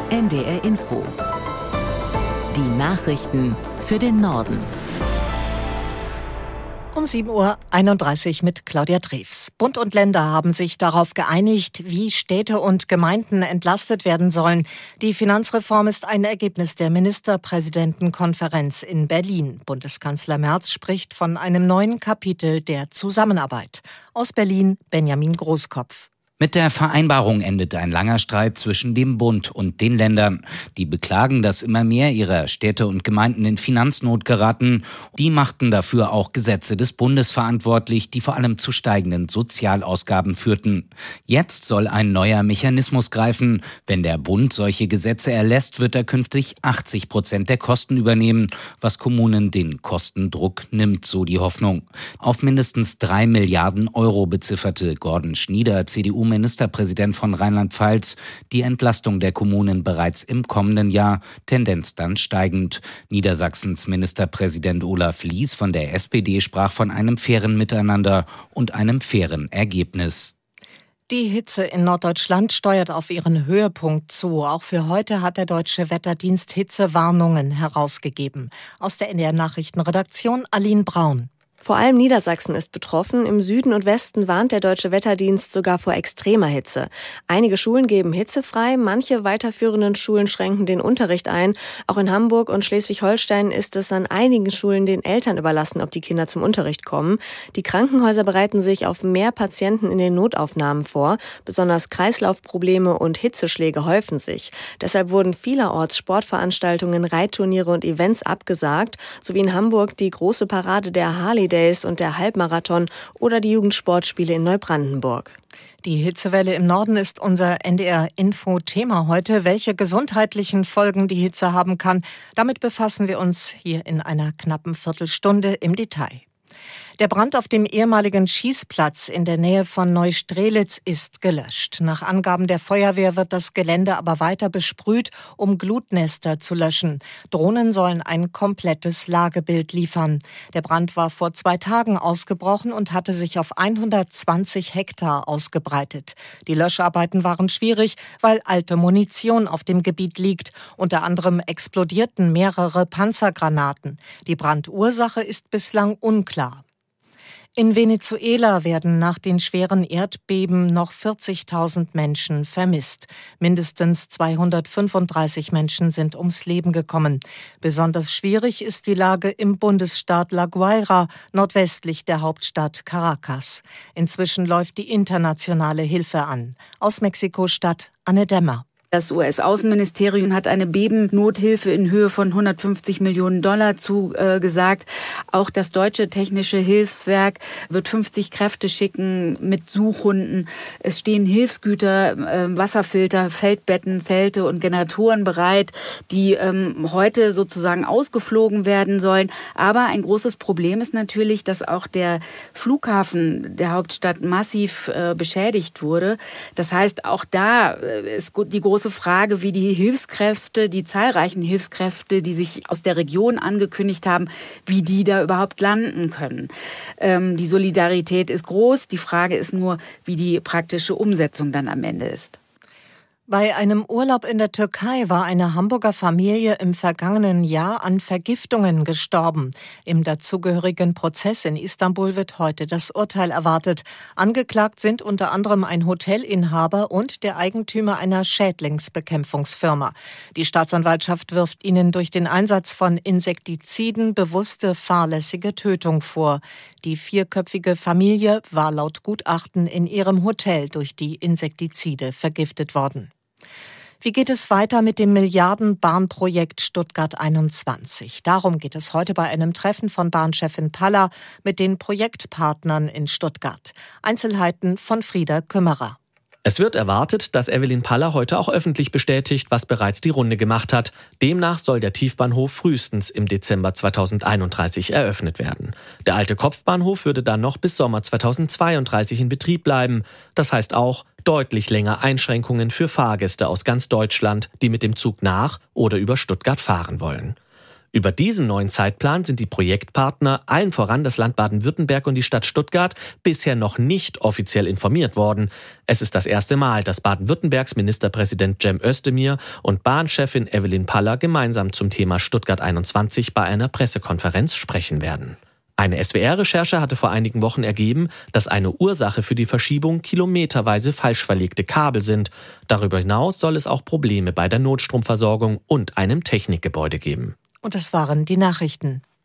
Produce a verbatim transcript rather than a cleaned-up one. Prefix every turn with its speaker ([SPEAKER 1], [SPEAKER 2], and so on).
[SPEAKER 1] N D R Info. Die Nachrichten für den Norden.
[SPEAKER 2] Um sieben Uhr einunddreißig mit Claudia Drews. Bund und Länder haben sich darauf geeinigt, wie Städte und Gemeinden entlastet werden sollen. Die Finanzreform ist ein Ergebnis der Ministerpräsidentenkonferenz in Berlin. Bundeskanzler Merz spricht von einem neuen Kapitel der Zusammenarbeit. Aus Berlin Benjamin Großkopf.
[SPEAKER 3] Mit der Vereinbarung endet ein langer Streit zwischen dem Bund und den Ländern. Die beklagen, dass immer mehr ihrer Städte und Gemeinden in Finanznot geraten. Die machten dafür auch Gesetze des Bundes verantwortlich, die vor allem zu steigenden Sozialausgaben führten. Jetzt soll ein neuer Mechanismus greifen. Wenn der Bund solche Gesetze erlässt, wird er künftig achtzig Prozent der Kosten übernehmen, was Kommunen den Kostendruck nimmt, so die Hoffnung. Auf mindestens drei Milliarden Euro bezifferte Gordon Schnieder, C D U Ministerpräsident von Rheinland-Pfalz, die Entlastung der Kommunen bereits im kommenden Jahr, Tendenz dann steigend. Niedersachsens Ministerpräsident Olaf Lies von der S P D sprach von einem fairen Miteinander und einem fairen Ergebnis.
[SPEAKER 2] Die Hitze in Norddeutschland steuert auf ihren Höhepunkt zu. Auch für heute hat der Deutsche Wetterdienst Hitzewarnungen herausgegeben. Aus der N D R-Nachrichtenredaktion Aline Braun.
[SPEAKER 4] Vor allem Niedersachsen ist betroffen. Im Süden und Westen warnt der Deutsche Wetterdienst sogar vor extremer Hitze. Einige Schulen geben hitzefrei, manche weiterführenden Schulen schränken den Unterricht ein. Auch in Hamburg und Schleswig-Holstein ist es an einigen Schulen den Eltern überlassen, ob die Kinder zum Unterricht kommen. Die Krankenhäuser bereiten sich auf mehr Patienten in den Notaufnahmen vor. Besonders Kreislaufprobleme und Hitzeschläge häufen sich. Deshalb wurden vielerorts Sportveranstaltungen, Reitturniere und Events abgesagt, sowie in Hamburg die große Parade der Harley Days und der Halbmarathon oder die Jugendsportspiele in Neubrandenburg.
[SPEAKER 2] Die Hitzewelle im Norden ist unser N D R-Info-Thema heute. Welche gesundheitlichen Folgen die Hitze haben kann, damit befassen wir uns hier in einer knappen Viertelstunde im Detail. Der Brand auf dem ehemaligen Schießplatz in der Nähe von Neustrelitz ist gelöscht. Nach Angaben der Feuerwehr wird das Gelände aber weiter besprüht, um Glutnester zu löschen. Drohnen sollen ein komplettes Lagebild liefern. Der Brand war vor zwei Tagen ausgebrochen und hatte sich auf hundertzwanzig Hektar ausgebreitet. Die Löscharbeiten waren schwierig, weil alte Munition auf dem Gebiet liegt. Unter anderem explodierten mehrere Panzergranaten. Die Brandursache ist bislang unklar. In Venezuela werden nach den schweren Erdbeben noch vierzigtausend Menschen vermisst. Mindestens zweihundertfünfunddreißig Menschen sind ums Leben gekommen. Besonders schwierig ist die Lage im Bundesstaat La Guaira, nordwestlich der Hauptstadt Caracas. Inzwischen läuft die internationale Hilfe an. Aus Mexiko-Stadt Anne Dämmer.
[SPEAKER 5] Das U S-Außenministerium hat eine Bebennothilfe in Höhe von hundertfünfzig Millionen Dollar zugesagt. Auch das deutsche technische Hilfswerk wird fünfzig Kräfte schicken mit Suchhunden. Es stehen Hilfsgüter, Wasserfilter, Feldbetten, Zelte und Generatoren bereit, die ähm, heute sozusagen ausgeflogen werden sollen. Aber ein großes Problem ist natürlich, dass auch der Flughafen der Hauptstadt massiv äh, beschädigt wurde. Das heißt, auch da ist die große große Frage, wie die Hilfskräfte, die zahlreichen Hilfskräfte, die sich aus der Region angekündigt haben, wie die da überhaupt landen können. Ähm, die Solidarität ist groß. Die Frage ist nur, wie die praktische Umsetzung dann am Ende ist.
[SPEAKER 2] Bei einem Urlaub in der Türkei war eine Hamburger Familie im vergangenen Jahr an Vergiftungen gestorben. Im dazugehörigen Prozess in Istanbul wird heute das Urteil erwartet. Angeklagt sind unter anderem ein Hotelinhaber und der Eigentümer einer Schädlingsbekämpfungsfirma. Die Staatsanwaltschaft wirft ihnen durch den Einsatz von Insektiziden bewusste fahrlässige Tötung vor. Die vierköpfige Familie war laut Gutachten in ihrem Hotel durch die Insektizide vergiftet worden. Wie geht es weiter mit dem Milliardenbahnprojekt Stuttgart einundzwanzig? Darum geht es heute bei einem Treffen von Bahnchefin Paller mit den Projektpartnern in Stuttgart. Einzelheiten von Frieda Kümmerer.
[SPEAKER 6] Es wird erwartet, dass Evelyn Paller heute auch öffentlich bestätigt, was bereits die Runde gemacht hat. Demnach soll der Tiefbahnhof frühestens im Dezember zweitausendeinunddreißig eröffnet werden. Der alte Kopfbahnhof würde dann noch bis Sommer zweitausendzweiunddreißig in Betrieb bleiben. Das heißt auch deutlich länger Einschränkungen für Fahrgäste aus ganz Deutschland, die mit dem Zug nach oder über Stuttgart fahren wollen. Über diesen neuen Zeitplan sind die Projektpartner, allen voran das Land Baden-Württemberg und die Stadt Stuttgart, bisher noch nicht offiziell informiert worden. Es ist das erste Mal, dass Baden-Württembergs Ministerpräsident Cem Özdemir und Bahnchefin Evelyn Paller gemeinsam zum Thema Stuttgart einundzwanzig bei einer Pressekonferenz sprechen werden. Eine S W R-Recherche hatte vor einigen Wochen ergeben, dass eine Ursache für die Verschiebung kilometerweise falsch verlegte Kabel sind. Darüber hinaus soll es auch Probleme bei der Notstromversorgung und einem Technikgebäude geben.
[SPEAKER 2] Und das waren die Nachrichten.